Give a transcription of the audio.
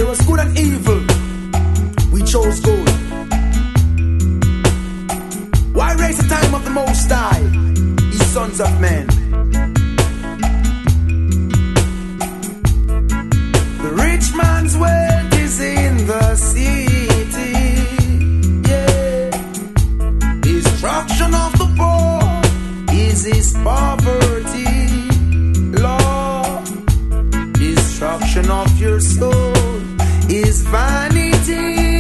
There was good and evil. We chose good. Why raise the time of the Most High, ye sons of men? The rich man's wealth is in the city. Yeah. Destruction of the poor is his poverty. Lord, destruction of your soul is vanity.